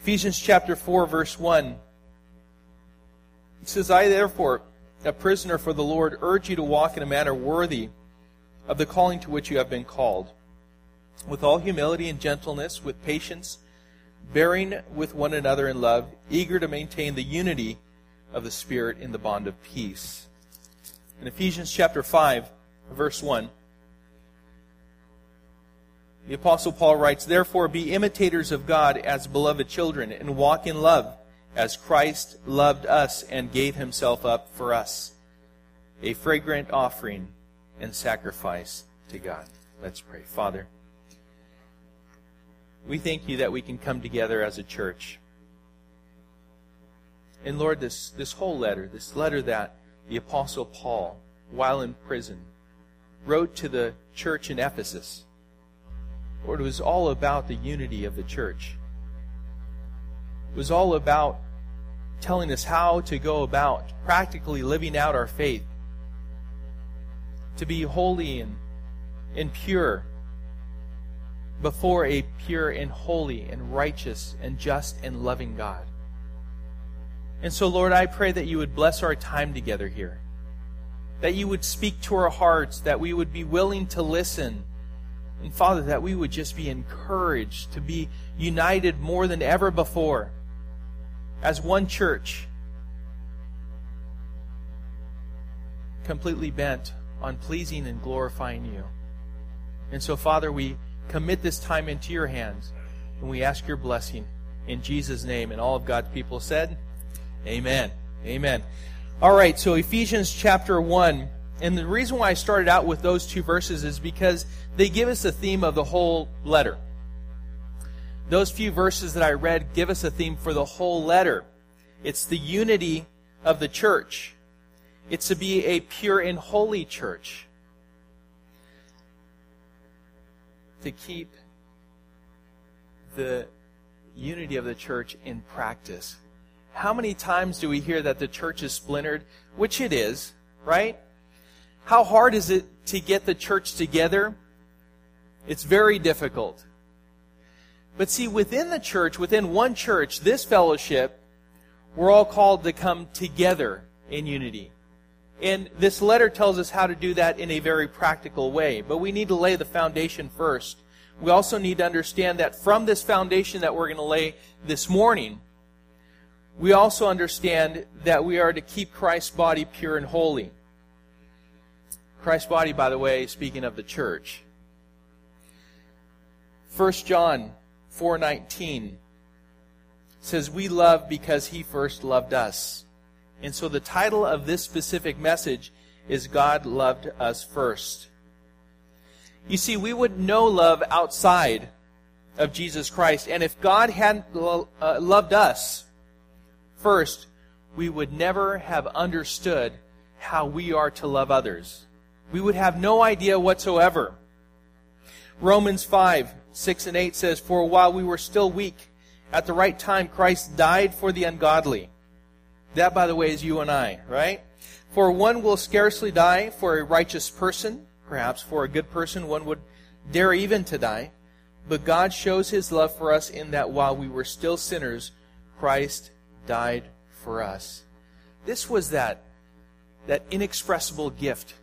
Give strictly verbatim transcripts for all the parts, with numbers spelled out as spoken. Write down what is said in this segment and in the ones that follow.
Ephesians chapter four, verse one. It says, I therefore, a prisoner for the Lord, urge you to walk in a manner worthy of the calling to which you have been called, with all humility and gentleness, with patience, bearing with one another in love, eager to maintain the unity of the Spirit in the bond of peace. In Ephesians chapter five, verse one, the Apostle Paul writes, Therefore be imitators of God as beloved children, and walk in love, as Christ loved us and gave himself up for us, a fragrant offering and sacrifice to God. Let's pray. Father, we thank you that we can come together as a church. And Lord, this, this whole letter, this letter that the Apostle Paul, while in prison, wrote to the church in Ephesus, Lord, it was all about the unity of the church. It was all about telling us how to go about practically living out our faith, to be holy and, and pure before a pure and holy and righteous and just and loving God. And so, Lord, I pray that you would bless our time together here, that you would speak to our hearts, that we would be willing to listen, and Father, that we would just be encouraged to be united more than ever before as one church, completely bent on pleasing and glorifying you. And so, Father, we commit this time into your hands, and we ask your blessing in Jesus' name. And all of God's people said, Amen. Amen. All right, so Ephesians chapter one. And the reason why I started out with those two verses is because they give us the theme of the whole letter. Those few verses that I read give us a theme for the whole letter. It's the unity of the church. It's to be a pure and holy church. To keep the unity of the church in practice. How many times do we hear that the church is splintered? Which it is, right? How hard is it to get the church together? It's very difficult. But see, within the church, within one church, this fellowship, we're all called to come together in unity. And this letter tells us how to do that in a very practical way. But we need to lay the foundation first. We also need to understand that from this foundation that we're going to lay this morning, we also understand that we are to keep Christ's body pure and holy. Christ's body, by the way, speaking of the church. First John four nineteen says, we love because he first loved us. And so the title of this specific message is God Loved Us First. You see, we wouldn't know love outside of Jesus Christ. And if God hadn't lo- uh, loved us first, we would never have understood how we are to love others. We would have no idea whatsoever. Romans five, six and eight says, For while we were still weak, at the right time Christ died for the ungodly. That, by the way, is you and I, right? For one will scarcely die for a righteous person. Perhaps for a good person one would dare even to die. But God shows his love for us in that while we were still sinners, Christ died for us. This was that, that inexpressible gift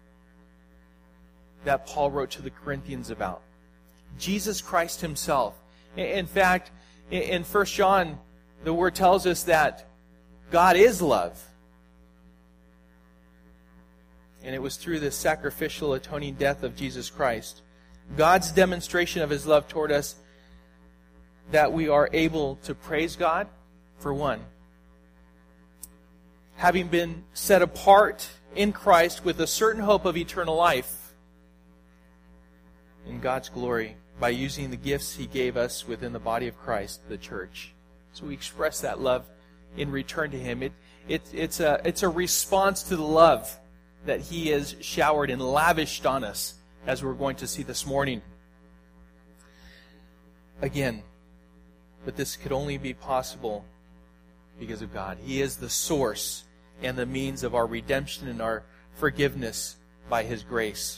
that Paul wrote to the Corinthians about. Jesus Christ himself. In fact, in First John, the word tells us that God is love. And it was through the sacrificial atoning death of Jesus Christ, God's demonstration of his love toward us, that we are able to praise God, for one. Having been set apart in Christ with a certain hope of eternal life in God's glory by using the gifts he gave us within the body of Christ, the church. So we express that love in return to him. It, it, it's, a, it's a response to the love that he has showered and lavished on us, as we're going to see this morning. Again, but this could only be possible because of God. He is the source and the means of our redemption and our forgiveness by his grace.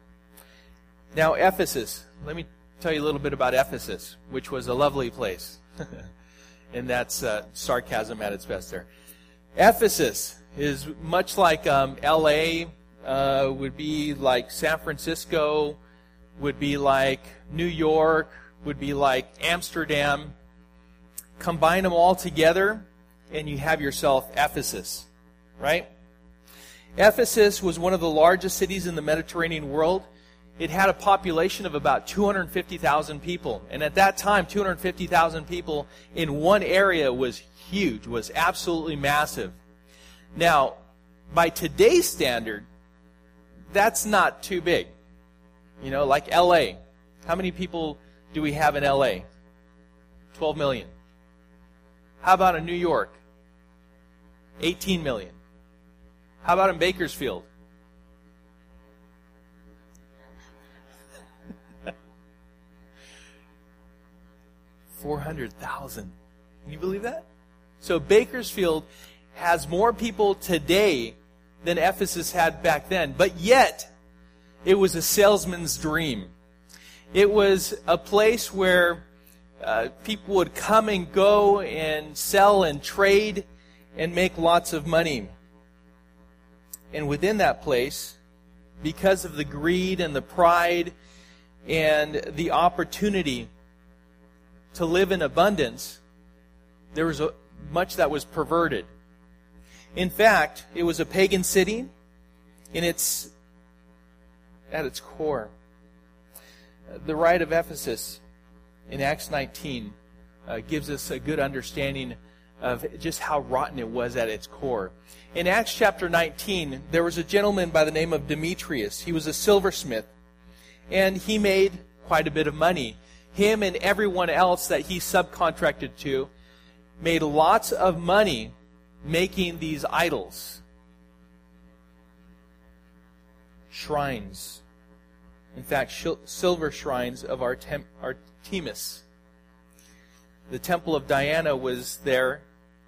Now, Ephesus. Let me tell you a little bit about Ephesus, which was a lovely place. And that's uh, sarcasm at its best there. Ephesus is much like um, L A, uh, would be like San Francisco, would be like New York, would be like Amsterdam. Combine them all together, and you have yourself Ephesus, right? Ephesus was one of the largest cities in the Mediterranean world. It had a population of about two hundred fifty thousand people. And at that time, two hundred fifty thousand people in one area was huge, was absolutely massive. Now, by today's standard, that's not too big. You know, like L A. How many people do we have in L A? twelve million. How about in New York? eighteen million. How about in Bakersfield? four hundred thousand. Can you believe that? So Bakersfield has more people today than Ephesus had back then. But yet, it was a salesman's dream. It was a place where uh, people would come and go and sell and trade and make lots of money. And within that place, because of the greed and the pride and the opportunity to live in abundance, there was a, much that was perverted. In fact, it was a pagan city in its, at its core. The rite of Ephesus in Acts nineteen uh, gives us a good understanding of just how rotten it was at its core. In Acts chapter nineteen, there was a gentleman by the name of Demetrius. He was a silversmith, and he made quite a bit of money. Him and everyone else that he subcontracted to made lots of money making these idols. Shrines. In fact, sh- silver shrines of Artem- Artemis. The temple of Diana was there.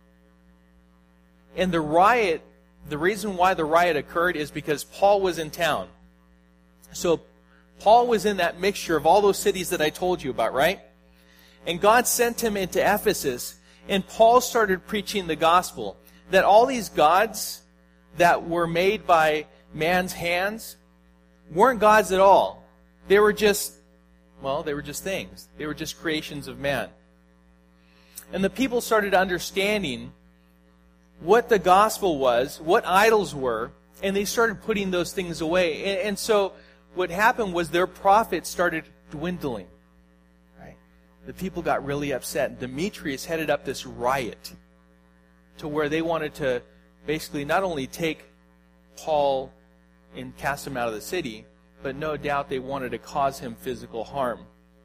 And the riot, the reason why the riot occurred is because Paul was in town. So Paul was in that mixture of all those cities that I told you about, right? And God sent him into Ephesus, and Paul started preaching the gospel. That all these gods that were made by man's hands weren't gods at all. They were just, well, they were just things. They were just creations of man. And the people started understanding what the gospel was, what idols were, and they started putting those things away. And, and so what happened was their profits started dwindling. Right? The people got really upset. And Demetrius headed up this riot to where they wanted to basically not only take Paul and cast him out of the city, but no doubt they wanted to cause him physical harm.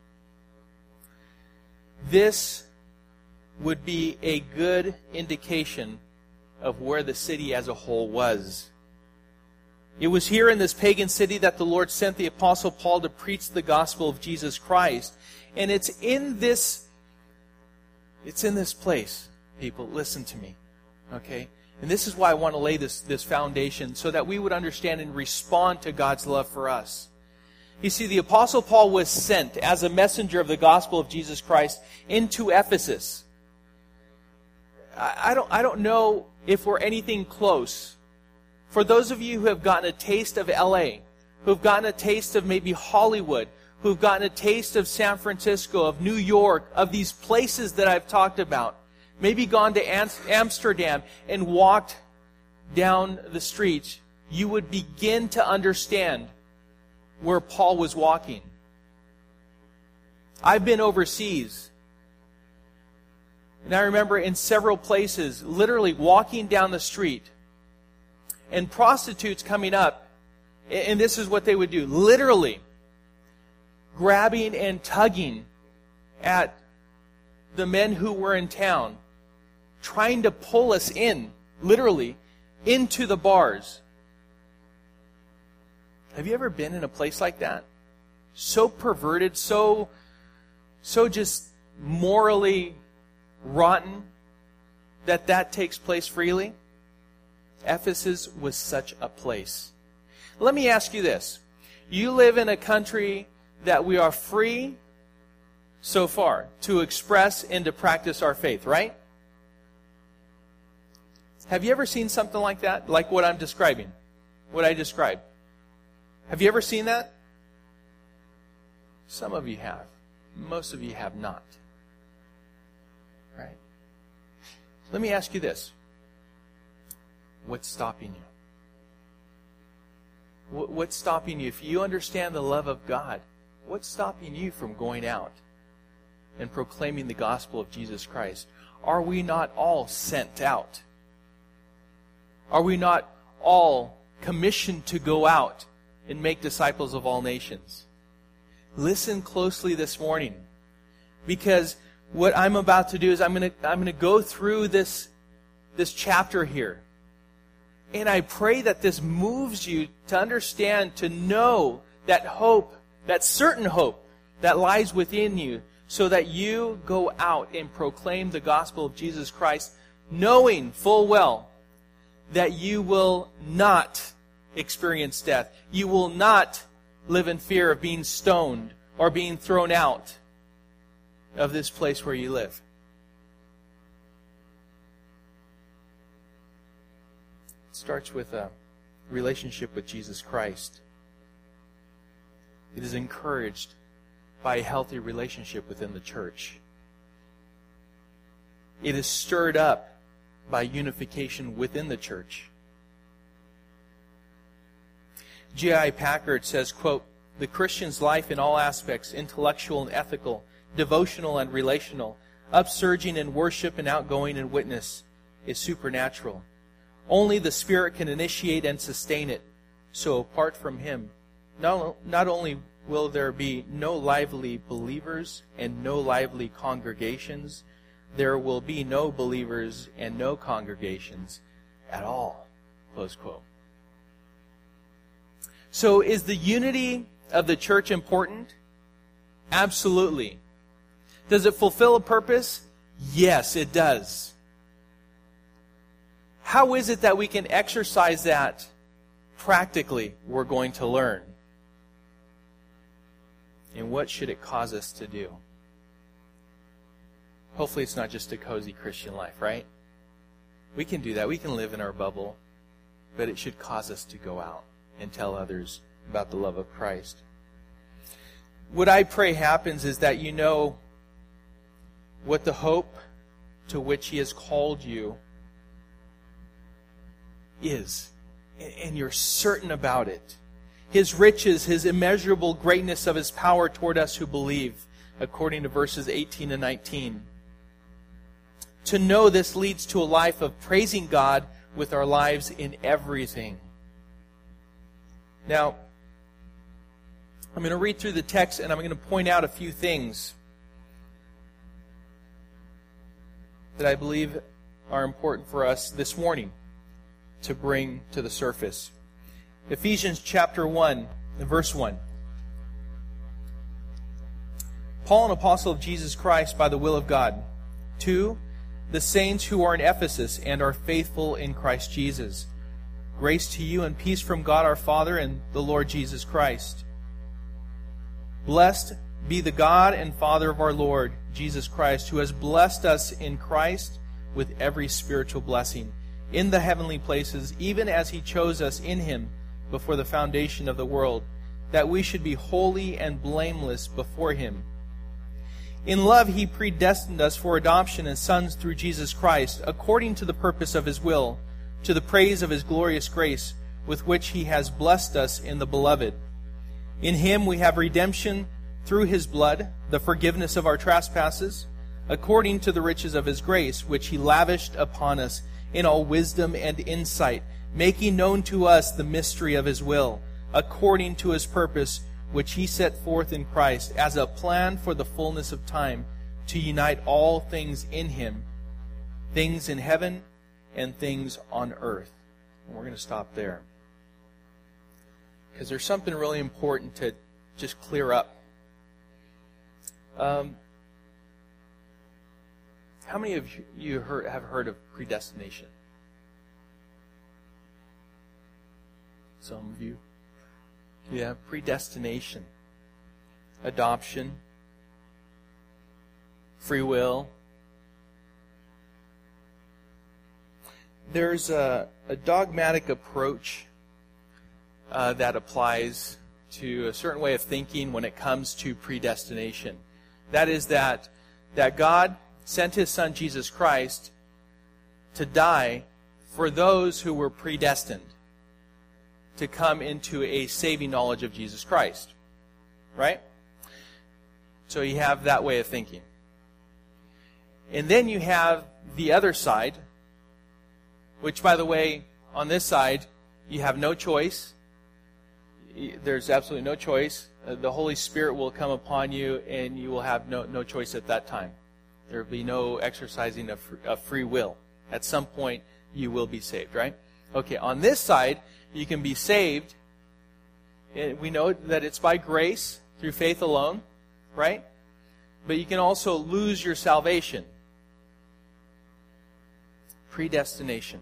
This would be a good indication of where the city as a whole was. It was here in this pagan city that the Lord sent the Apostle Paul to preach the gospel of Jesus Christ. And it's in this, it's in this place, people, listen to me, okay? And this is why I want to lay this, this foundation, so that we would understand and respond to God's love for us. You see, the Apostle Paul was sent as a messenger of the gospel of Jesus Christ into Ephesus. I, I don't, I don't know if we're anything close. For those of you who have gotten a taste of L A, who have gotten a taste of maybe Hollywood, who have gotten a taste of San Francisco, of New York, of these places that I've talked about, maybe gone to Amsterdam and walked down the streets, you would begin to understand where Paul was walking. I've been overseas. And I remember in several places, literally walking down the street, and prostitutes coming up, and this is what they would do, literally grabbing and tugging at the men who were in town, trying to pull us in, literally, into the bars. Have you ever been in a place like that? So perverted, so, so just morally rotten that that takes place freely? Ephesus was such a place. Let me ask you this. You live in a country that we are free so far? To express and to practice our faith, right? Have you ever seen something like that? Like what I'm describing? What I described? Have you ever seen that? Some of you have. Most of you have not. Right? Let me ask you this. What's stopping you? What's stopping you? If you understand the love of God, what's stopping you from going out and proclaiming the gospel of Jesus Christ? Are we not all sent out? Are we not all commissioned to go out and make disciples of all nations? Listen closely this morning, because what I'm about to do is I'm going to I'm going to go through this this chapter here. And I pray that this moves you to understand, to know that hope, that certain hope that lies within you, so that you go out and proclaim the gospel of Jesus Christ, knowing full well that you will not experience death. You will not live in fear of being stoned or being thrown out of this place where you live. It starts with a relationship with Jesus Christ. It is encouraged by a healthy relationship within the church. It is stirred up by unification within the church. J I Packard says, quote, "The Christian's life in all aspects, intellectual and ethical, devotional and relational, upsurging in worship and outgoing in witness, is supernatural. Only the Spirit can initiate and sustain it. So apart from Him, not, not only will there be no lively believers and no lively congregations, there will be no believers and no congregations at all." Close quote. So is the unity of the church important? Absolutely. Does it fulfill a purpose? Yes, it does. How is it that we can exercise that practically? We're going to learn. And what should it cause us to do? Hopefully it's not just a cozy Christian life, right? We can do that. We can live in our bubble. But it should cause us to go out and tell others about the love of Christ. What I pray happens is that you know what the hope to which He has called you is. And you're certain about it. His riches, His immeasurable greatness of His power toward us who believe, according to verses eighteen and nineteen. To know this leads to a life of praising God with our lives in everything. Now, I'm going to read through the text and I'm going to point out a few things that I believe are important for us this morning to bring to the surface. Ephesians chapter one, verse one. Paul, an apostle of Jesus Christ by the will of God. Two, the saints who are in Ephesus and are faithful in Christ Jesus. Grace to you and peace from God our Father and the Lord Jesus Christ. Blessed be the God and Father of our Lord Jesus Christ, who has blessed us in Christ with every spiritual blessing in the heavenly places, even as He chose us in Him before the foundation of the world, that we should be holy and blameless before Him. In love He predestined us for adoption as sons through Jesus Christ, according to the purpose of His will, to the praise of His glorious grace, with which He has blessed us in the Beloved. In Him we have redemption through His blood, the forgiveness of our trespasses, according to the riches of His grace, which He lavished upon us in all wisdom and insight, making known to us the mystery of His will, according to His purpose, which He set forth in Christ as a plan for the fullness of time, to unite all things in Him, things in heaven and things on earth. And we're going to stop there, because there's something really important to just clear up. Um, how many of you heard, have heard of predestination? Some of you. Yeah, predestination, adoption, free will. There's a, a dogmatic approach uh, that applies to a certain way of thinking when it comes to predestination. That is that, that God sent His Son Jesus Christ to die for those who were predestined to come into a saving knowledge of Jesus Christ. Right? So you have that way of thinking. And then you have the other side, which, by the way, on this side, you have no choice. There's absolutely no choice. The Holy Spirit will come upon you, and you will have no, no choice at that time. There will be no exercising of, of free will. At some point, you will be saved, right? Okay, on this side, you can be saved. We know that it's by grace, through faith alone, right? But you can also lose your salvation. Predestination.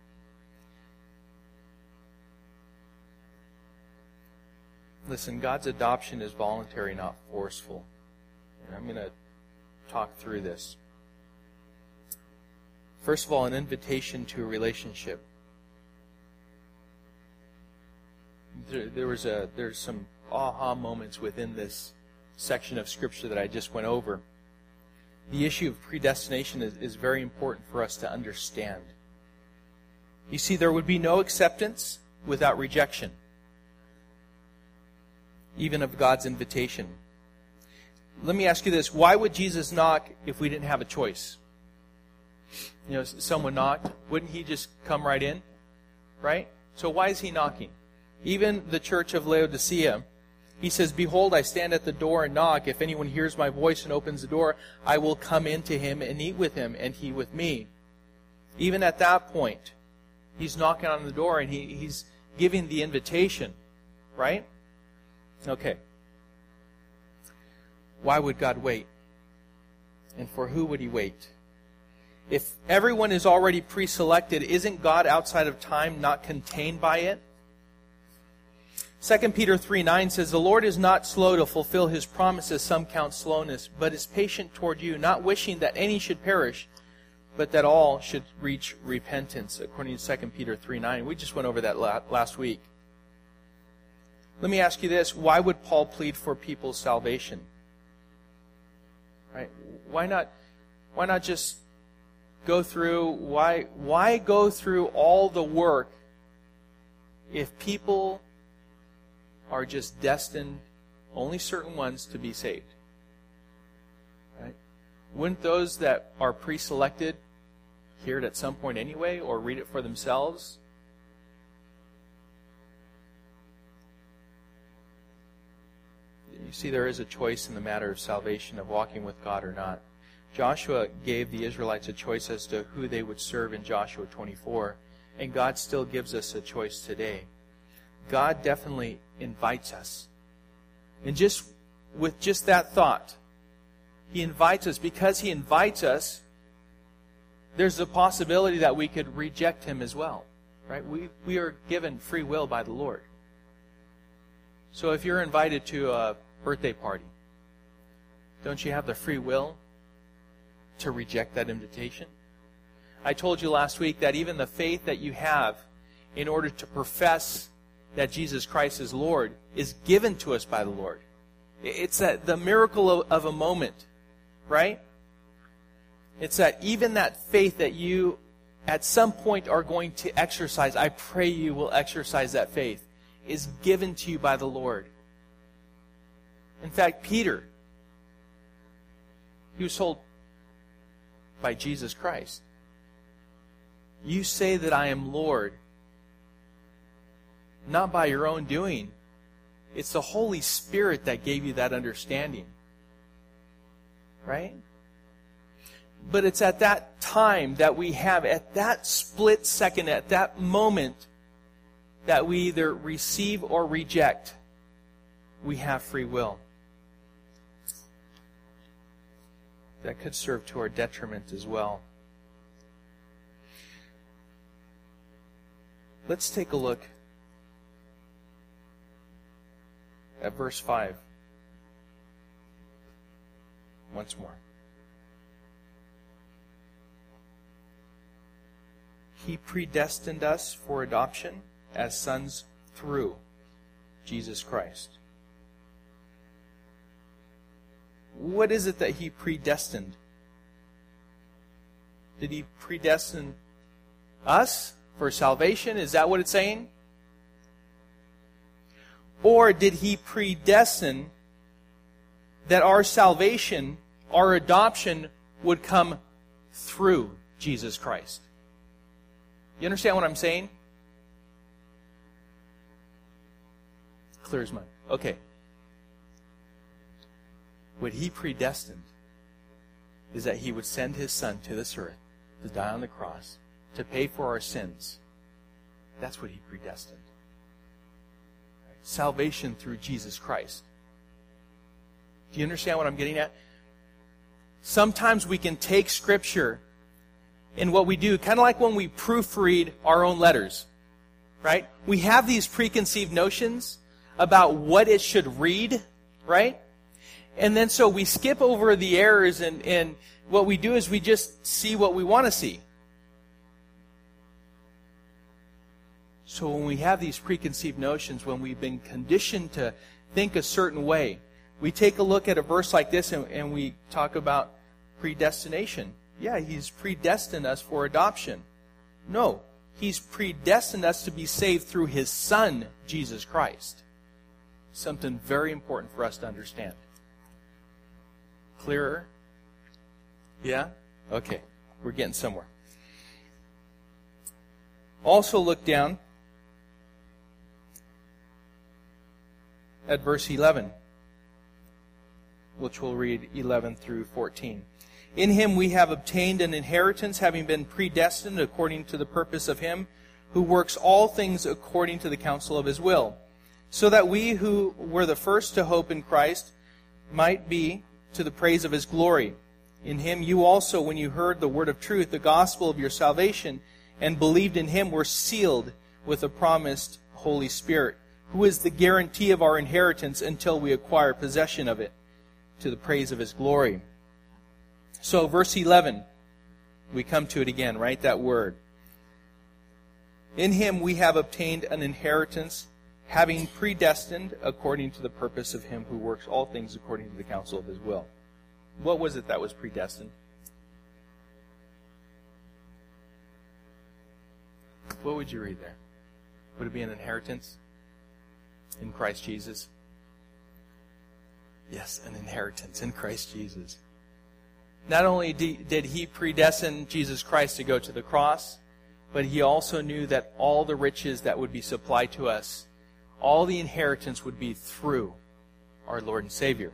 Listen, God's adoption is voluntary, not forceful. And I'm going to talk through this. First of all, an invitation to a relationship. There, there was a there's some aha moments within this section of Scripture that I just went over. The issue of predestination is, is very important for us to understand. You see, there would be no acceptance without rejection, even of God's invitation. Let me ask you this. Why would Jesus knock if we didn't have a choice? You know, someone knocked. Wouldn't He just come right in? Right? So why is He knocking? Even the church of Laodicea, He says, "Behold, I stand at the door and knock. If anyone hears my voice and opens the door, I will come into him and eat with him, and he with me." Even at that point, He's knocking on the door and he, He's giving the invitation. Right? Okay. Why would God wait? And for who would He wait? If everyone is already pre-selected, isn't God outside of time, not contained by it? Second Peter three nine says, "The Lord is not slow to fulfill His promises, some count slowness, but is patient toward you, not wishing that any should perish, but that all should reach repentance," according to Second Peter three nine. We just went over that last week. Let me ask you this. Why would Paul plead for people's salvation? Right? Why not, why not just go through, why, why go through all the work if people are just destined, only certain ones, to be saved? Right? Wouldn't those that are pre-selected hear it at some point anyway, or read it for themselves? You see, there is a choice in the matter of salvation, of walking with God or not. Joshua gave the Israelites a choice as to who they would serve in Joshua twenty-four, and God still gives us a choice today. God definitely invites us. And just with just that thought, He invites us. Because He invites us, there's the possibility that we could reject Him as well. Right? We, we are given free will by the Lord. So if you're invited to a birthday party, don't you have the free will to reject that invitation? I told you last week that even the faith that you have in order to profess that Jesus Christ is Lord is given to us by the Lord. It's that the miracle of, of a moment, right? It's that even that faith that you at some point are going to exercise, I pray you will exercise that faith, is given to you by the Lord. In fact, Peter, he was told by Jesus Christ, "You say that I am Lord, not by your own doing. It's the Holy Spirit that gave you that understanding." Right? But it's at that time that we have, at that split second, at that moment, that we either receive or reject. We have free will. That could serve to our detriment as well. Let's take a look at verse five once more. He predestined us for adoption as sons through Jesus Christ. What is it that He predestined? Did He predestine us for salvation? Is that what it's saying? Or did He predestine that our salvation, our adoption, would come through Jesus Christ? You understand what I'm saying? Clear as mud. Okay. What He predestined is that He would send His Son to this earth to die on the cross, to pay for our sins. That's what He predestined. Salvation through Jesus Christ. Do you understand what I'm getting at? Sometimes we can take Scripture and what we do, kind of like when we proofread our own letters, right? We have these preconceived notions about what it should read, right? And then so we skip over the errors, and, and what we do is we just see what we want to see. So when we have these preconceived notions, when we've been conditioned to think a certain way, we take a look at a verse like this and, and we talk about predestination. Yeah, He's predestined us for adoption. No, He's predestined us to be saved through His Son, Jesus Christ. Something very important for us to understand. Clearer? Yeah? Okay, we're getting somewhere. Also look down at verse eleven, which we'll read eleven through fourteen. In Him we have obtained an inheritance, having been predestined according to the purpose of Him who works all things according to the counsel of His will, so that we who were the first to hope in Christ might be to the praise of His glory. In Him you also, when you heard the word of truth, the gospel of your salvation, and believed in Him, were sealed with the promised Holy Spirit, who is the guarantee of our inheritance until we acquire possession of it, to the praise of His glory. So verse eleven, we come to it again, right? That word. In Him we have obtained an inheritance, having predestined according to the purpose of Him who works all things according to the counsel of His will. What was it that was predestined? What would you read there? Would it be an inheritance in Christ Jesus? Yes, an inheritance in Christ Jesus. Not only did He predestine Jesus Christ to go to the cross, but He also knew that all the riches that would be supplied to us, all the inheritance would be through our Lord and Savior.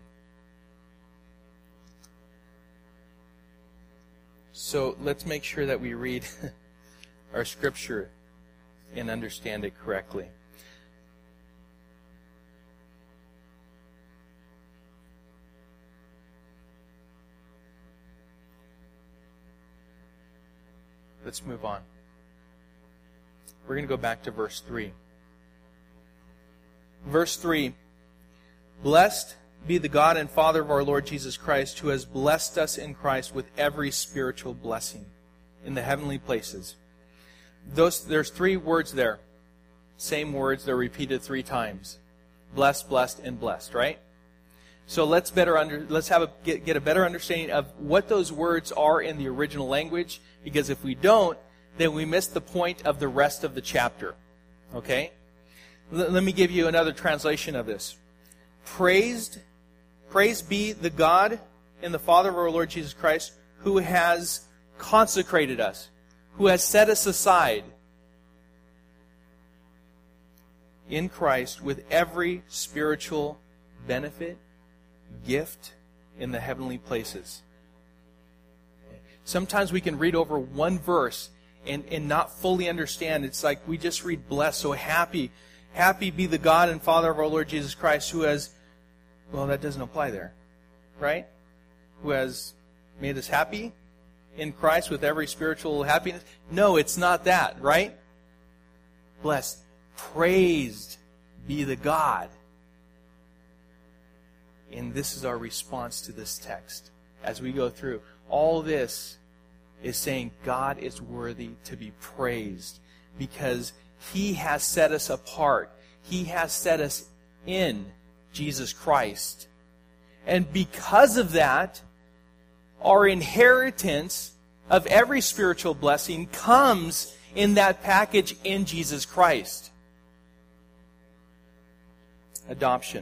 So let's make sure that we read our Scripture and understand it correctly. Let's move on. We're going to go back to verse three. Verse three, blessed be the God and Father of our Lord Jesus Christ, who has blessed us in Christ with every spiritual blessing in the heavenly places. Those, there's three words there. Same words, they're repeated three times. Blessed, blessed, and blessed, right? So let's better under, let's have a, get, get a better understanding of what those words are in the original language, because if we don't, then we miss the point of the rest of the chapter. Okay? L- let me give you another translation of this. Praised, praise be the God and the Father of our Lord Jesus Christ, who has consecrated us, who has set us aside in Christ with every spiritual benefit, gift in the heavenly places. Sometimes we can read over one verse and, and not fully understand. It's like we just read blessed, so happy. Happy be the God and Father of our Lord Jesus Christ, who has, well, that doesn't apply there, right? Who has made us happy in Christ with every spiritual happiness. No, it's not that, right? Blessed, praised be the God. And this is our response to this text. As we go through, all this is saying God is worthy to be praised because He has set us apart. He has set us in Jesus Christ. And because of that, our inheritance of every spiritual blessing comes in that package in Jesus Christ. Adoption.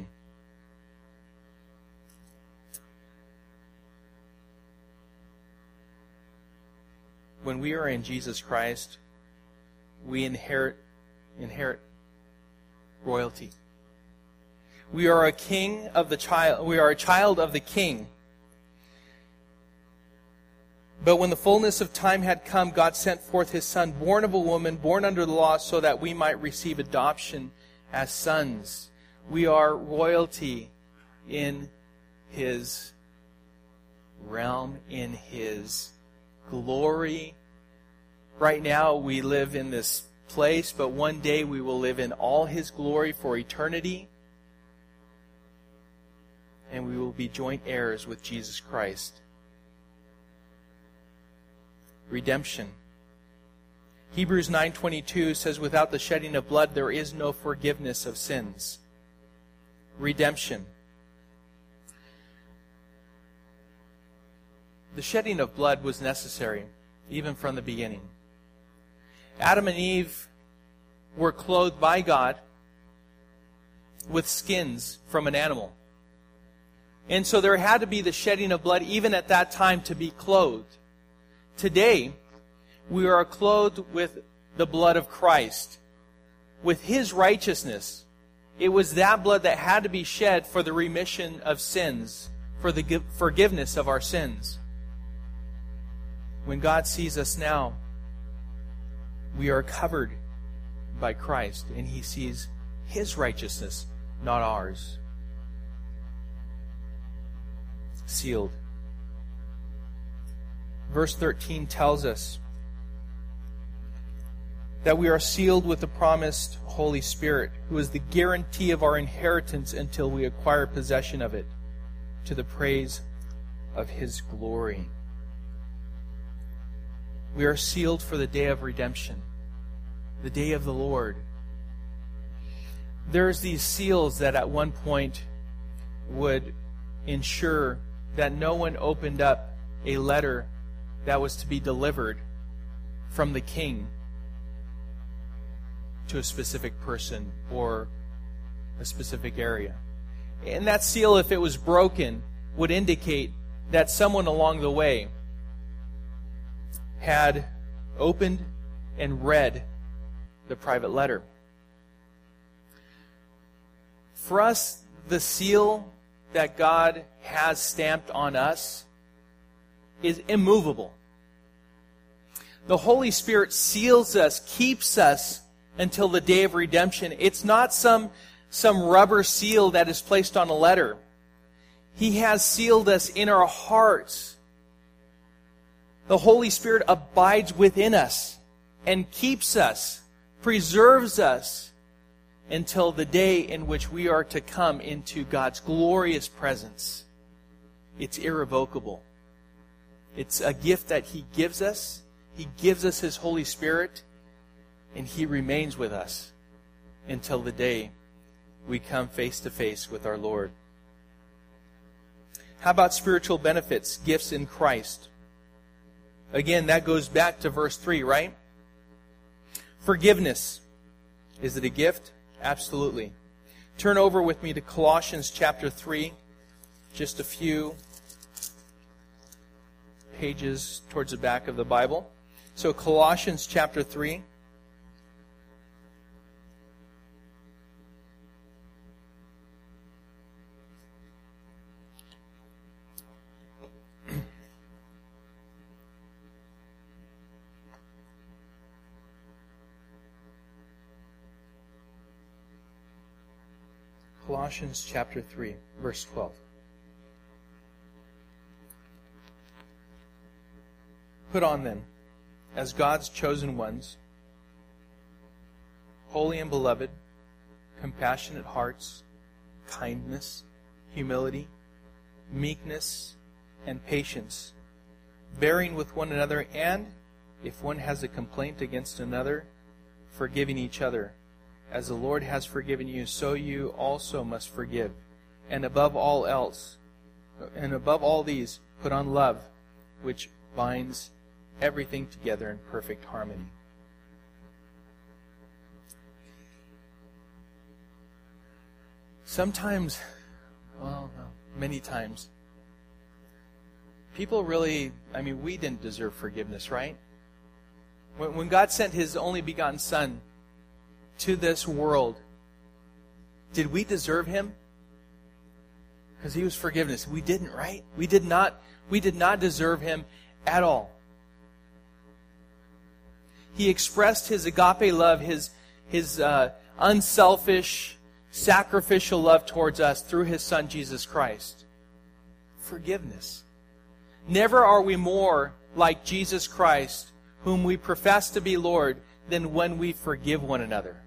When we are in Jesus Christ, we inherit inherit royalty. We are a king of the child. We are a child of the King. But when the fullness of time had come, God sent forth His Son, born of a woman, born under the law, so that we might receive adoption as sons. We are royalty in His realm, in His glory. Right now we live in this place, but one day we will live in all His glory for eternity. And we will be joint heirs with Jesus Christ. Redemption. Hebrews nine twenty-two says, without the shedding of blood there is no forgiveness of sins. Redemption. The shedding of blood was necessary, even from the beginning. Adam and Eve were clothed by God with skins from an animal. And so there had to be the shedding of blood even at that time to be clothed. Today, we are clothed with the blood of Christ, with His righteousness. It was that blood that had to be shed for the remission of sins, for the forgiveness of our sins. When God sees us now, we are covered by Christ, and He sees His righteousness, not ours. Sealed. Verse thirteen tells us that we are sealed with the promised Holy Spirit, who is the guarantee of our inheritance until we acquire possession of it, to the praise of His glory. We are sealed for the day of redemption, the day of the Lord. There's these seals that at one point would ensure that no one opened up a letter that was to be delivered from the king to a specific person or a specific area. And that seal, if it was broken, would indicate that someone along the way had opened and read the private letter. For us, the seal that God has stamped on us is immovable. The Holy Spirit seals us, keeps us until the day of redemption. It's not some, some rubber seal that is placed on a letter. He has sealed us in our hearts. The Holy Spirit abides within us and keeps us, preserves us until the day in which we are to come into God's glorious presence. It's irrevocable. It's a gift that He gives us. He gives us His Holy Spirit, and He remains with us until the day we come face to face with our Lord. How about spiritual benefits, gifts in Christ? Again, that goes back to verse three, right? Forgiveness. Is it a gift? Absolutely. Turn over with me to Colossians chapter three, just a few pages towards the back of the Bible. So Colossians chapter three. Colossians chapter three, verse twelve. Put on then, as God's chosen ones, holy and beloved, compassionate hearts, kindness, humility, meekness, and patience, bearing with one another, and if one has a complaint against another, forgiving each other. As the Lord has forgiven you, so you also must forgive. And above all else, and above all these, put on love, which binds everything together in perfect harmony. Sometimes, well, many times, people really, I mean, we didn't deserve forgiveness, right? When, when God sent His only begotten Son to this world, did we deserve Him? Because He was forgiveness. We didn't, right? We did not, we did not deserve Him at all. He expressed His agape love, His, His uh, unselfish, sacrificial love towards us through His Son, Jesus Christ. Forgiveness. Never are we more like Jesus Christ, whom we profess to be Lord, than when we forgive one another.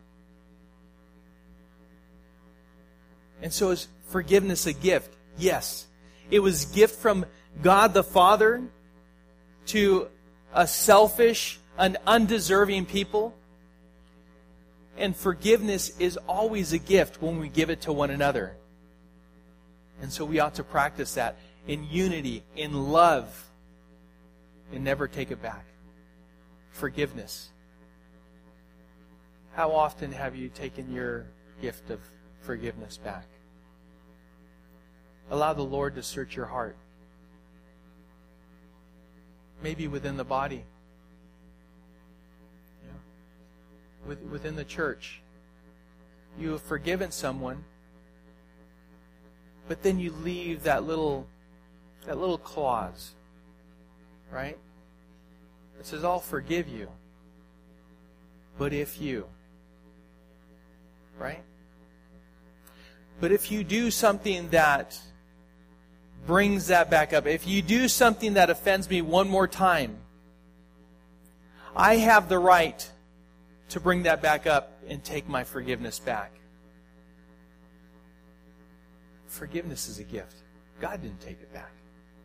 And so is forgiveness a gift? Yes. It was a gift from God the Father to a selfish, an undeserving people. And forgiveness is always a gift when we give it to one another. And so we ought to practice that in unity, in love, and never take it back. Forgiveness. How often have you taken your gift of forgiveness back? Allow the Lord to search your heart. Maybe within the body. You know, within the church. You have forgiven someone, but then you leave that little that little clause, right? It says, I'll forgive you, but if you, right? But if you do something that brings that back up, if you do something that offends me one more time, I have the right to bring that back up and take my forgiveness back. Forgiveness is a gift. God didn't take it back.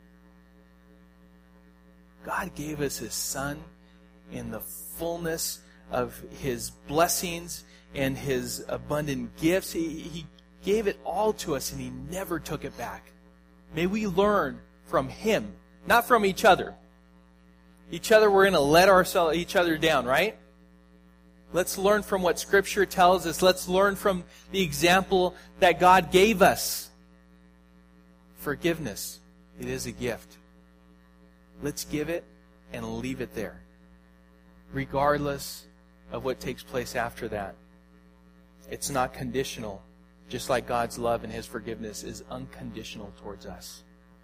God gave us His Son in the fullness of His blessings and His abundant gifts. He, he gave it all to us, and He never took it back. May we learn from Him, not from each other. Each other, we're going to let ourselves, each other down, right? Let's learn from what Scripture tells us. Let's learn from the example that God gave us. Forgiveness, it is a gift. Let's give it and leave it there, regardless of what takes place after that. It's not conditional, just like God's love and His forgiveness is unconditional towards us.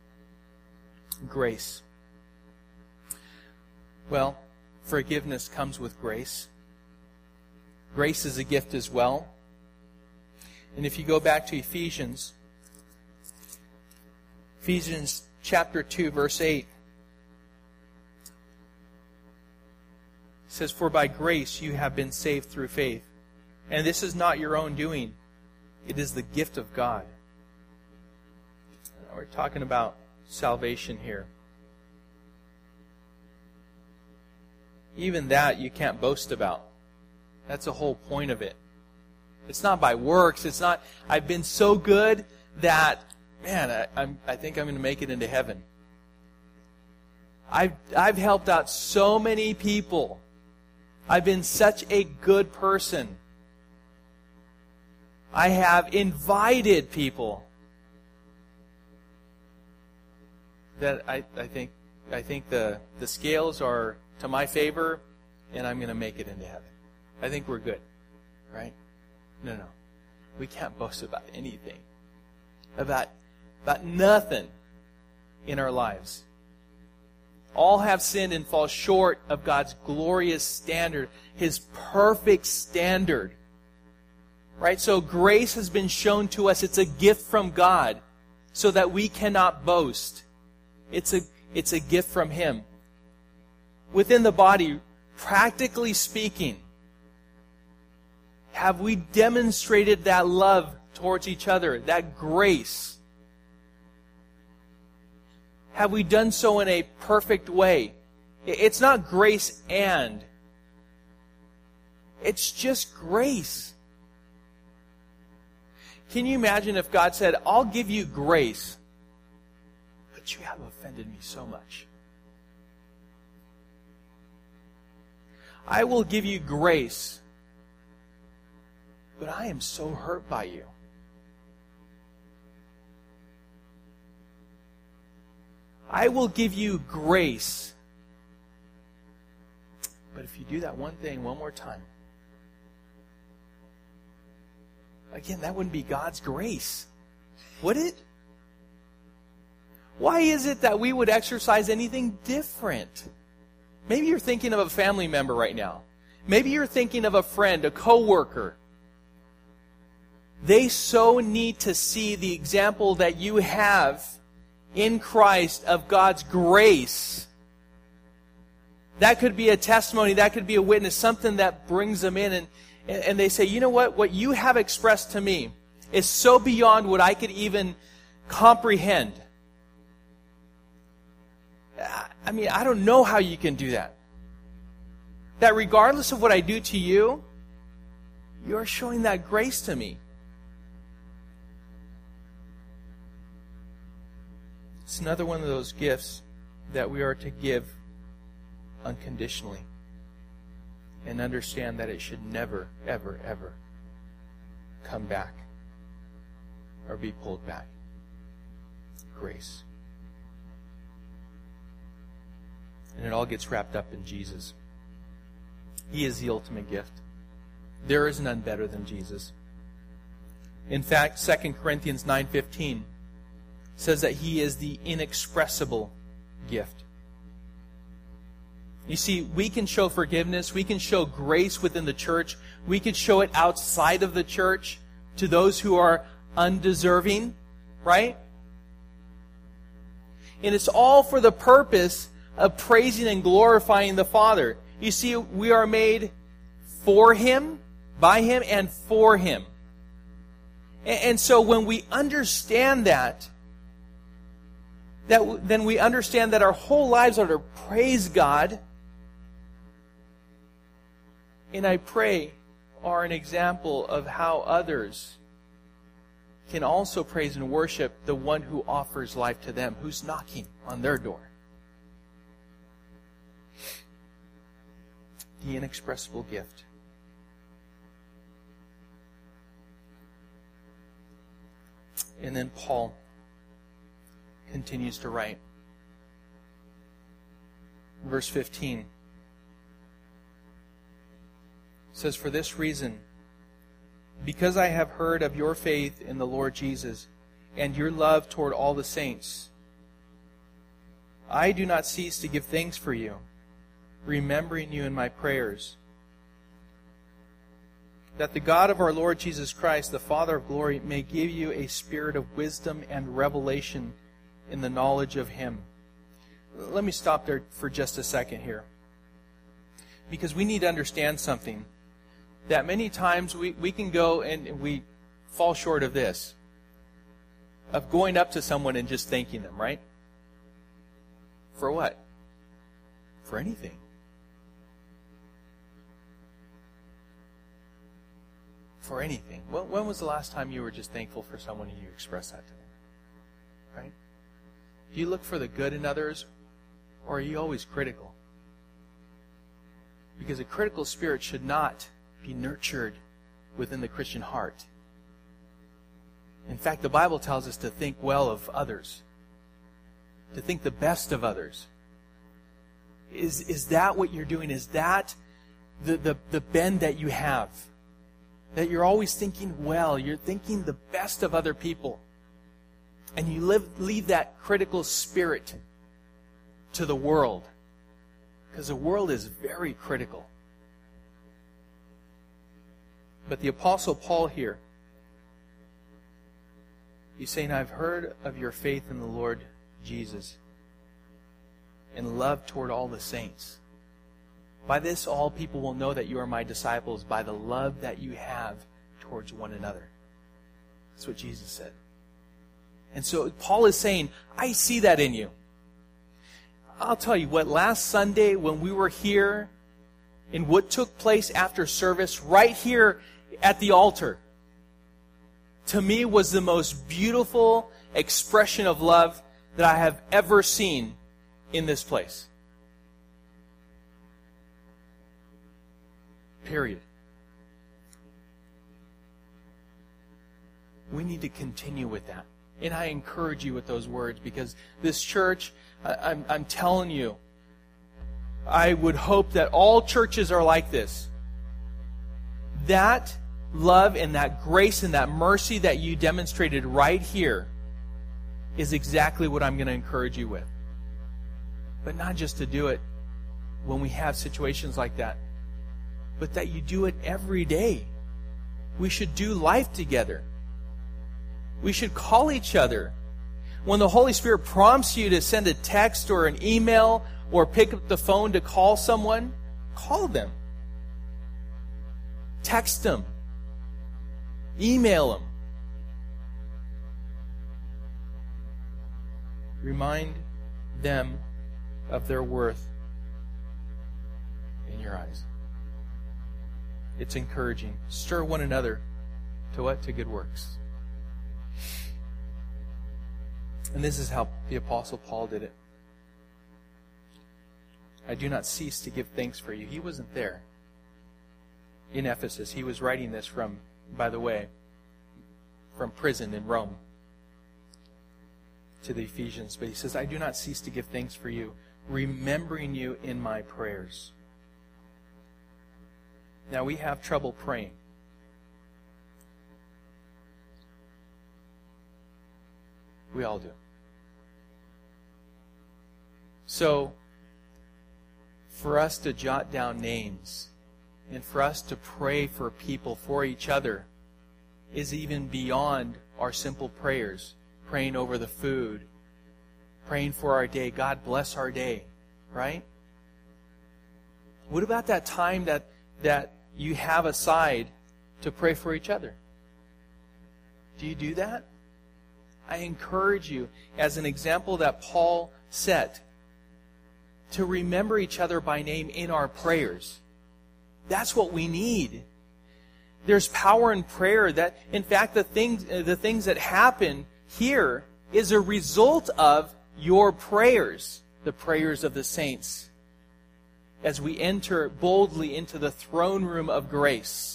Grace. Well, forgiveness comes with grace. Grace is a gift as well. And if you go back to Ephesians, Ephesians chapter two, verse eight, it says, for by grace you have been saved through faith. And this is not your own doing. It is the gift of God. We're talking about salvation here. Even that you can't boast about. That's the whole point of it. It's not by works. It's not, I've been so good that, man, I, I'm, I think I'm going to make it into heaven. I've, I've helped out so many people. I've been such a good person. I have invited people that I, I think I think the, the scales are to my favor, and I'm going to make it into heaven. I think we're good, right? No, no. We can't boast about anything, about, about nothing in our lives. All have sinned and fall short of God's glorious standard, His perfect standard. Right? So grace has been shown to us. It's a gift from God so that we cannot boast. It's a, it's a gift from Him. Within the body, practically speaking, have we demonstrated that love towards each other, that grace? Have we done so in a perfect way? It's not grace and. It's just grace. Can you imagine if God said, I'll give you grace, but you have offended me so much. I will give you grace, but I am so hurt by you. I will give you grace, but if you do that one thing one more time, again, that wouldn't be God's grace, would it? Why is it that we would exercise anything different? Maybe you're thinking of a family member right now. Maybe you're thinking of a friend, a coworker. They so need to see the example that you have in Christ of God's grace. That could be a testimony, that could be a witness, something that brings them in and, and they say, you know what, what you have expressed to me is so beyond what I could even comprehend. I mean, I don't know how you can do that. That regardless of what I do to you, you're showing that grace to me. It's another one of those gifts that we are to give unconditionally and understand that it should never, ever, ever come back or be pulled back. Grace. And it all gets wrapped up in Jesus. He is the ultimate gift. There is none better than Jesus. In fact, Second Corinthians nine fifteen says that He is the inexpressible gift. You see, we can show forgiveness, we can show grace within the church, we can show it outside of the church to those who are undeserving, right? And it's all for the purpose of praising and glorifying the Father. You see, we are made for Him, by Him, and for Him. And so when we understand that, that then we understand that our whole lives are to praise God. And I pray are an example of how others can also praise and worship the one who offers life to them, who's knocking on their door. The inexpressible gift. And then Paul continues to write. Verse fifteen says, "For this reason, because I have heard of your faith in the Lord Jesus and your love toward all the saints, I do not cease to give thanks for you, remembering you in my prayers, that the God of our Lord Jesus Christ, the Father of glory, may give you a spirit of wisdom and revelation in the knowledge of Him." Let me stop there for just a second here, because we need to understand something. That many times we, we can go and we fall short of this, of going up to someone and just thanking them, right? For what? For anything. For anything. When, when was the last time you were just thankful for someone and you expressed that to them? Right? Do you look for the good in others, or are you always critical? Because a critical spirit should not be nurtured within the Christian heart. In fact, the Bible tells us to think well of others, to think the best of others. Is, is that what you're doing? Is that the, the, the bend that you have? That you're always thinking well, you're thinking the best of other people, and you live, leave that critical spirit to the world, because the world is very critical. But the Apostle Paul here, he's saying, I've heard of your faith in the Lord Jesus and love toward all the saints. By this all people will know that you are my disciples, by the love that you have towards one another. That's what Jesus said. And so Paul is saying, I see that in you. I'll tell you what, last Sunday when we were here, and what took place after service right here at the altar, to me was the most beautiful expression of love that I have ever seen in this place. Period. We need to continue with that. And I encourage you with those words, because this church, I, I'm, I'm telling you, I would hope that all churches are like this. That love and that grace and that mercy that you demonstrated right here is exactly what I'm going to encourage you with. But not just to do it when we have situations like that, but that you do it every day. We should do life together. We should call each other. When the Holy Spirit prompts you to send a text or an email or pick up the phone to call someone, call them. Text them. Email them. Remind them of their worth in your eyes. It's encouraging. Stir one another to what? To good works. And this is how the Apostle Paul did it. I do not cease to give thanks for you. He wasn't there in Ephesus. He was writing this from, by the way, from prison in Rome to the Ephesians. But he says, I do not cease to give thanks for you, remembering you in my prayers. Now, we have trouble praying. We all do. So, for us to jot down names and for us to pray for people, for each other, is even beyond our simple prayers. Praying over the food, praying for our day. God bless our day, right? What about that time that, that you have aside to pray for each other? Do you do that? I encourage you, as an example that Paul set, to remember each other by name in our prayers. That's what we need. There's power in prayer. That, in fact, the things, the things that happen here is a result of your prayers, the prayers of the saints, as we enter boldly into the throne room of grace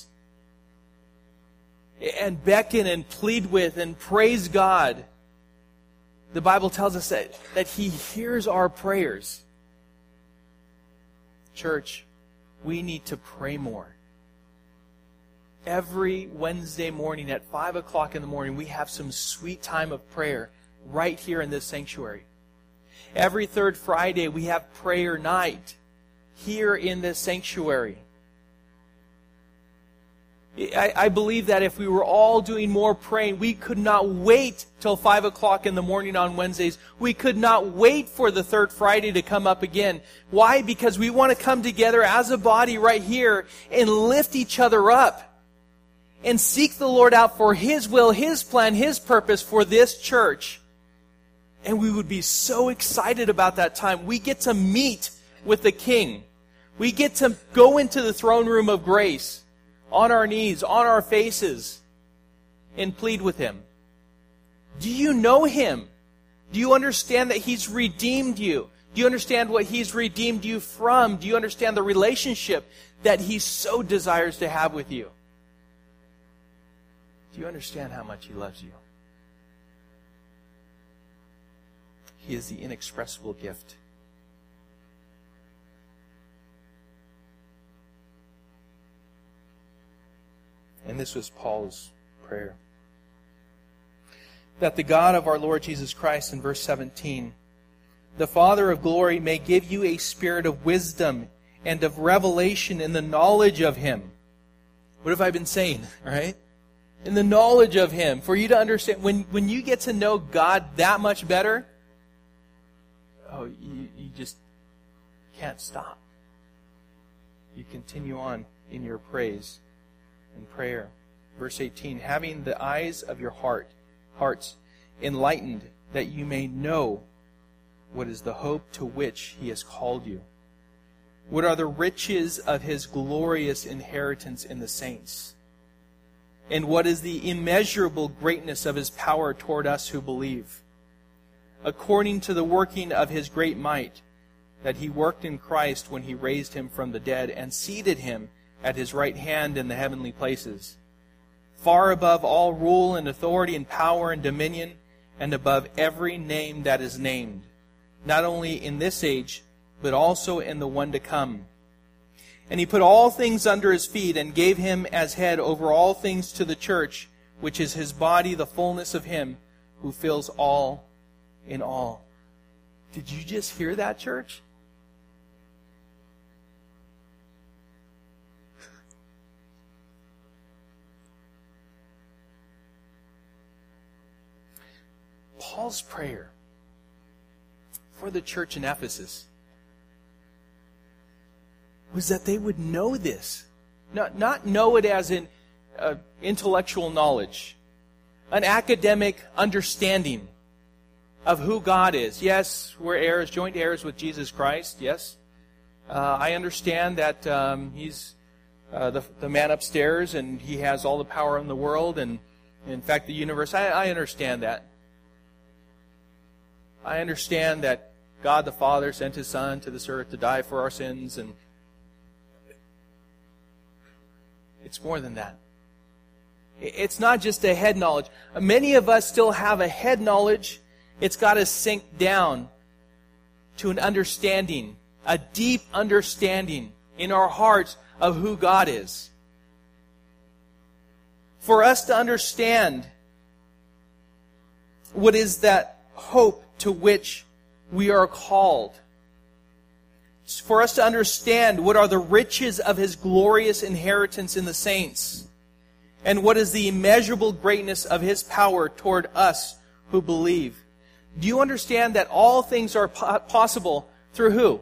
and beckon and plead with and praise God. The Bible tells us that, that He hears our prayers. Church, we need to pray more. Every Wednesday morning at five o'clock in the morning, we have some sweet time of prayer right here in this sanctuary. Every third Friday, we have prayer night here in this sanctuary. I, I believe that if we were all doing more praying, we could not wait till five o'clock in the morning on Wednesdays. We could not wait for the third Friday to come up again. Why? Because we want to come together as a body right here and lift each other up and seek the Lord out for His will, His plan, His purpose for this church. And we would be so excited about that time. We get to meet with the King. We get to go into the throne room of grace on our knees, on our faces, and plead with Him. Do you know Him? Do you understand that He's redeemed you? Do you understand what He's redeemed you from? Do you understand the relationship that He so desires to have with you? Do you understand how much He loves you? He is the inexpressible gift. And this was Paul's prayer. That the God of our Lord Jesus Christ, in verse seventeen, the Father of glory may give you a spirit of wisdom and of revelation in the knowledge of Him. What have I been saying, right? In the knowledge of Him. For you to understand, when, when you get to know God that much better, oh, you, you just can't stop. You continue on in your praise and prayer. Verse eighteen, having the eyes of your heart, hearts enlightened, that you may know what is the hope to which He has called you? What are the riches of His glorious inheritance in the saints? And what is the immeasurable greatness of His power toward us who believe? According to the working of His great might, that He worked in Christ when He raised Him from the dead and seated Him at His right hand in the heavenly places, far above all rule and authority and power and dominion, and above every name that is named, not only in this age, but also in the one to come. And He put all things under His feet, and gave Him as head over all things to the church, which is His body, the fullness of Him who fills all in all. Did you just hear that, church? Paul's prayer for the church in Ephesus was that they would know this. Not, not know it as in uh, intellectual knowledge, an academic understanding of who God is. Yes, we're heirs, joint heirs with Jesus Christ. Yes. Uh, I understand that um, He's uh, the, the man upstairs and He has all the power in the world and, in fact, the universe. I, I understand that. I understand that God the Father sent His Son to this earth to die for our sins, and it's more than that. It's not just a head knowledge. Many of us still have a head knowledge. It's got to sink down to an understanding, a deep understanding in our hearts of who God is. For us to understand what is that hope to which we are called. For us to understand what are the riches of His glorious inheritance in the saints, and what is the immeasurable greatness of His power toward us who believe. Do you understand that all things are po- possible through who?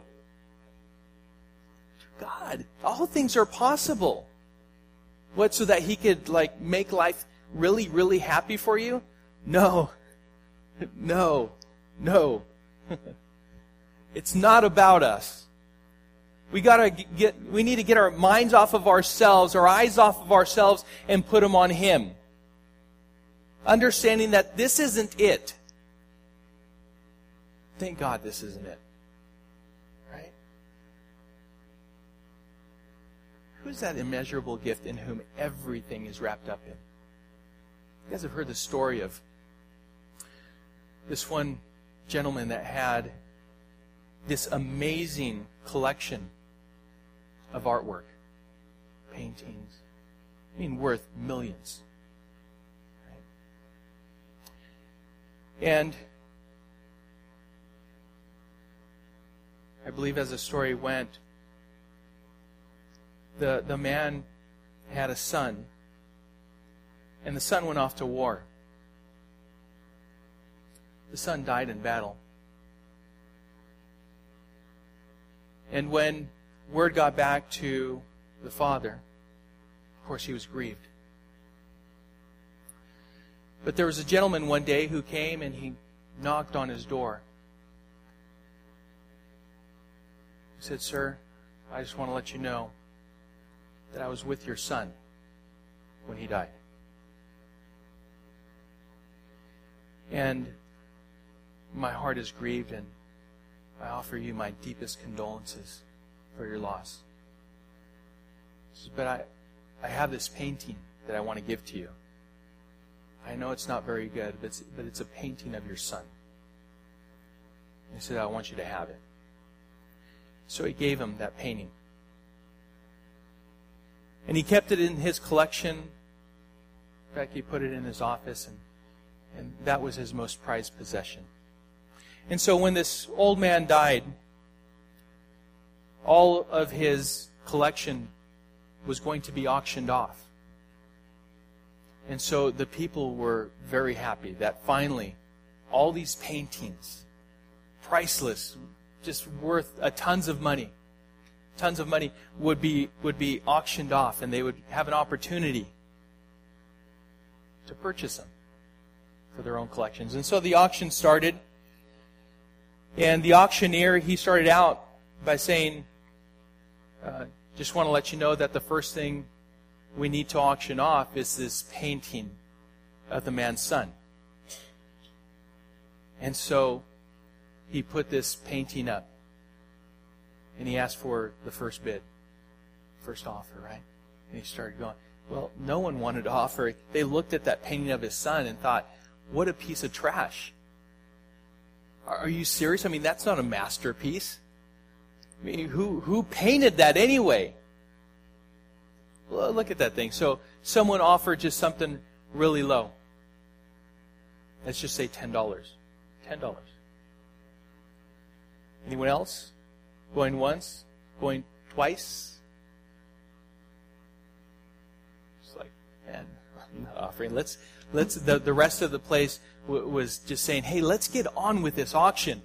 God. All things are possible. What, so that He could like make life really, really happy for you? No. No. No. It's not about us. We gotta get, we need to get our minds off of ourselves, our eyes off of ourselves, and put them on Him. Understanding that this isn't it. Thank God this isn't it. Right? Who's that immeasurable gift in whom everything is wrapped up in? You guys have heard the story of this one gentleman that had this amazing collection of artwork, paintings, I mean, worth millions. Right? And I believe as the story went, the, the man had a son, and the son went off to war. The son died in battle. And when word got back to the father, of course he was grieved. But there was a gentleman one day who came and he knocked on his door. He said, "Sir, I just want to let you know that I was with your son when he died. And my heart is grieved, and I offer you my deepest condolences for your loss. But I, I have this painting that I want to give to you. I know it's not very good, but it's, but it's a painting of your son." And he said, "I want you to have it." So he gave him that painting. And he kept it in his collection. In fact, he put it in his office, and, and that was his most prized possession. And so when this old man died, all of his collection was going to be auctioned off. And so the people were very happy that finally all these paintings, priceless, just worth a tons of money, tons of money, would be would be auctioned off, and they would have an opportunity to purchase them for their own collections. And so the auction started. And the auctioneer, he started out by saying, uh, just want to let you know that the first thing we need to auction off is this painting of the man's son. And so he put this painting up. And he asked for the first bid, first offer, right? And he started going. Well, no one wanted to offer. They looked at that painting of his son and thought, what a piece of trash. Are you serious? I mean, that's not a masterpiece. I mean, who, who painted that anyway? Well, look at that thing. So someone offered just something really low. Let's just say ten dollars. ten dollars. Anyone else? Going once? Going twice? It's like, man, I'm not offering. Let's, let's, the, the rest of the place w- was just saying, hey, let's get on with this auction.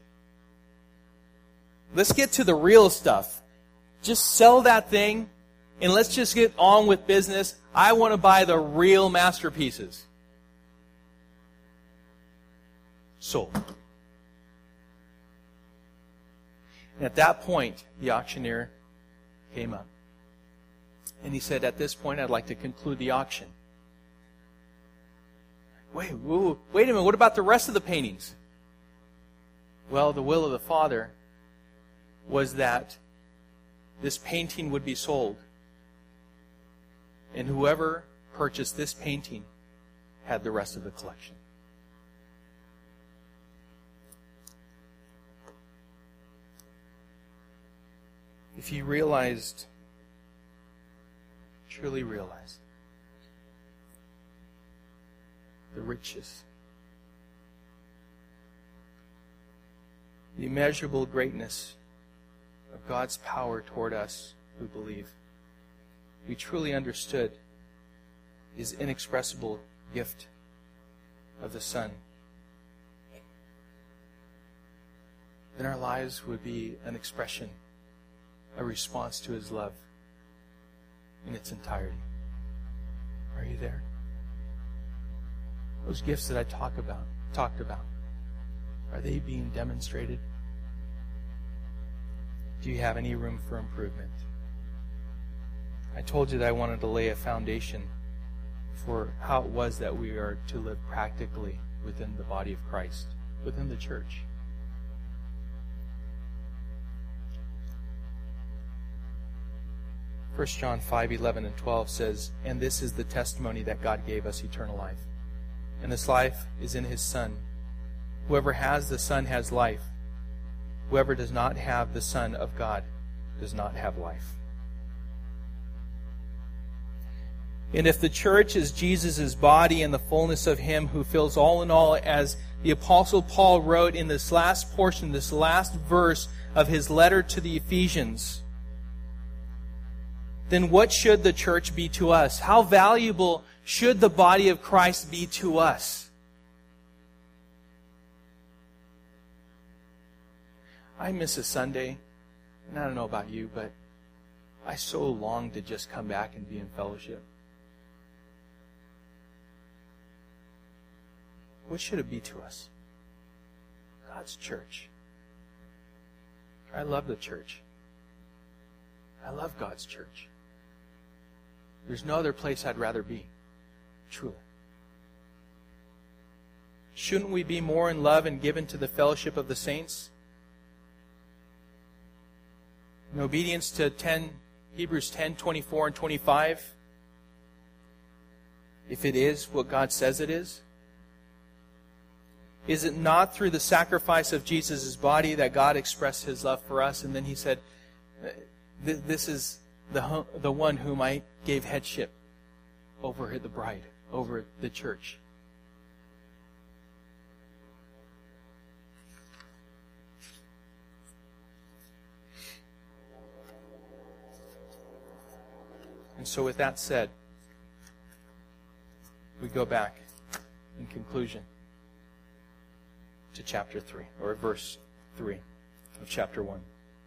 Let's get to the real stuff. Just sell that thing, and let's just get on with business. I want to buy the real masterpieces. Sold. And at that point, the auctioneer came up. And he said, at this point, I'd like to conclude the auction. Wait, whoa, wait a minute, what about the rest of the paintings? Well, the will of the Father was that this painting would be sold. And whoever purchased this painting had the rest of the collection. If you realized, truly realized, the riches, the immeasurable greatness of God's power toward us who believe, we truly understood His inexpressible gift of the Son, then our lives would be an expression, a response to His love in its entirety. Are you there? Those gifts that I talk about, talked about, are they being demonstrated? Do you have any room for improvement? I told you that I wanted to lay a foundation for how it was that we are to live practically within the body of Christ, within the church. First John five, eleven and twelve says, "And this is the testimony that God gave us, eternal life. And this life is in His Son. Whoever has the Son has life. Whoever does not have the Son of God does not have life." And if the church is Jesus' body and the fullness of Him who fills all in all, as the Apostle Paul wrote in this last portion, this last verse of his letter to the Ephesians, then what should the church be to us? How valuable should the body of Christ be to us? I miss a Sunday, and I don't know about you, but I so long to just come back and be in fellowship. What should it be to us? God's church. I love the church. I love God's church. There's no other place I'd rather be, truly. Shouldn't we be more in love and given to the fellowship of the saints? In obedience to ten, Hebrews ten, twenty-four and twenty-five, if it is what God says it is, is it not through the sacrifice of Jesus' body that God expressed His love for us? And then He said, this is the, the one whom I gave headship over the bride, over the church. And so with that said, we go back in conclusion to chapter three, or verse three of chapter one.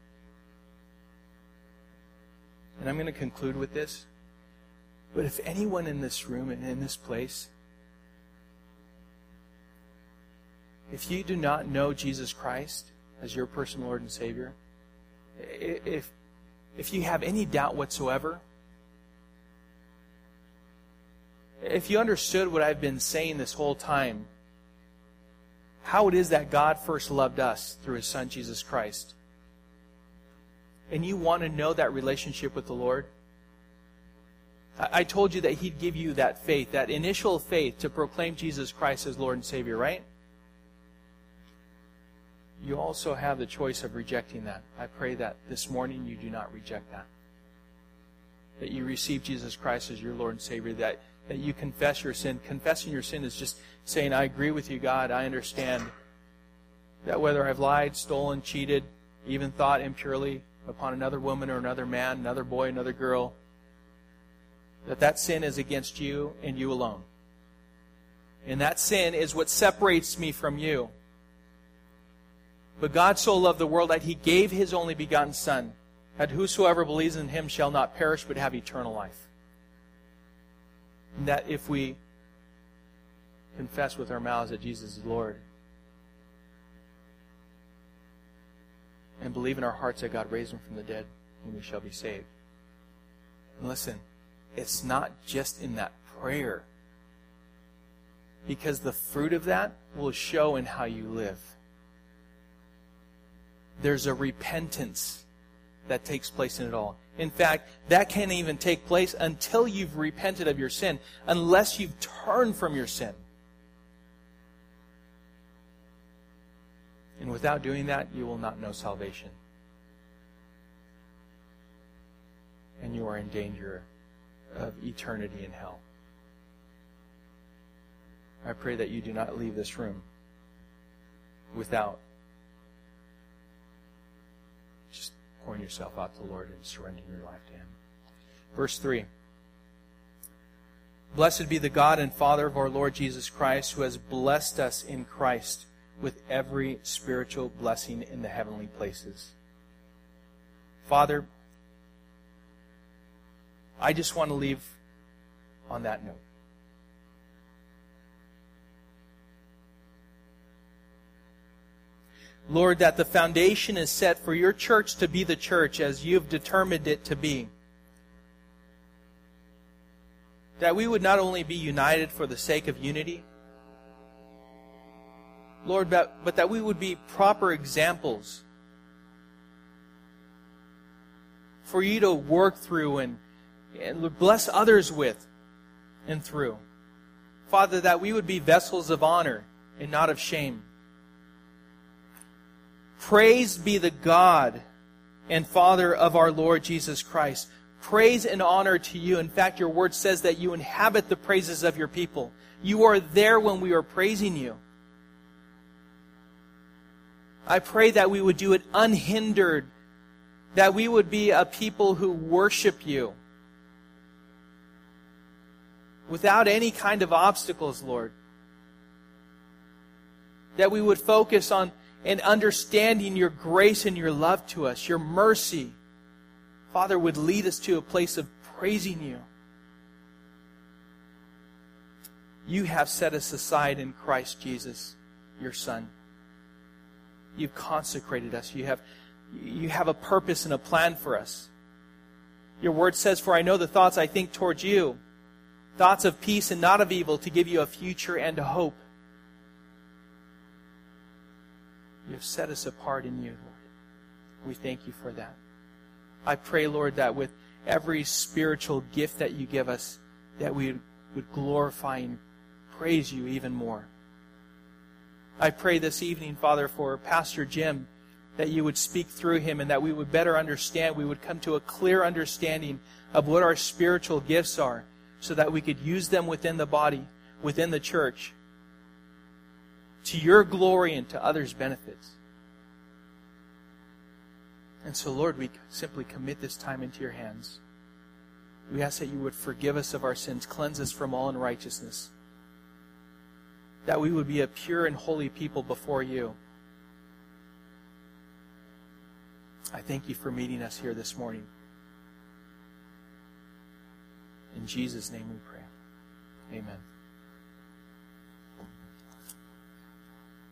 And I'm going to conclude with this. But if anyone in this room and in this place, if you do not know Jesus Christ as your personal Lord and Savior, if, if you have any doubt whatsoever, if you understood what I've been saying this whole time, how it is that God first loved us through His Son, Jesus Christ, and you want to know that relationship with the Lord, I told you that He'd give you that faith, that initial faith to proclaim Jesus Christ as Lord and Savior, right? You also have the choice of rejecting that. I pray that this morning you do not reject that. That you receive Jesus Christ as your Lord and Savior, that, that you confess your sin. Confessing your sin is just saying, I agree with you, God. I understand that whether I've lied, stolen, cheated, even thought impurely upon another woman or another man, another boy, another girl, that that sin is against you and you alone. And that sin is what separates me from you. But God so loved the world that He gave His only begotten Son, that whosoever believes in Him shall not perish but have eternal life. And that if we confess with our mouths that Jesus is Lord, and believe in our hearts that God raised Him from the dead, then we shall be saved. And listen, it's not just in that prayer, because the fruit of that will show in how you live. There's a repentance that takes place in it all. In fact, that can't even take place until you've repented of your sin, unless you've turned from your sin. And without doing that, you will not know salvation. And you are in danger of eternity in hell. I pray that you do not leave this room without just pouring yourself out to the Lord and surrendering your life to Him. Verse three. Blessed be the God and Father of our Lord Jesus Christ, who has blessed us in Christ with every spiritual blessing in the heavenly places. Father, I just want to leave on that note. Lord, that the foundation is set for your church to be the church as you've determined it to be. That we would not only be united for the sake of unity, Lord, but, but that we would be proper examples for you to work through and, and bless others with and through. Father, that we would be vessels of honor and not of shame. Praise be the God and Father of our Lord Jesus Christ. Praise and honor to you. In fact, your word says that you inhabit the praises of your people. You are there when we are praising you. I pray that we would do it unhindered, that we would be a people who worship you without any kind of obstacles, Lord. That we would focus on and understanding your grace and your love to us, your mercy, Father, would lead us to a place of praising you. You have set us aside in Christ Jesus, your Son. You've consecrated us. You have, you have a purpose and a plan for us. Your word says, for I know the thoughts I think towards you, thoughts of peace and not of evil, to give you a future and a hope. You have set us apart in you, Lord. We thank you for that. I pray, Lord, that with every spiritual gift that you give us, that we would glorify and praise you even more. I pray this evening, Father, for Pastor Jim, that you would speak through him and that we would better understand, we would come to a clear understanding of what our spiritual gifts are, so that we could use them within the body, within the church, to your glory and to others' benefits. And so, Lord, we simply commit this time into your hands. We ask that you would forgive us of our sins, cleanse us from all unrighteousness, that we would be a pure and holy people before you. I thank you for meeting us here this morning. In Jesus' name we pray. Amen.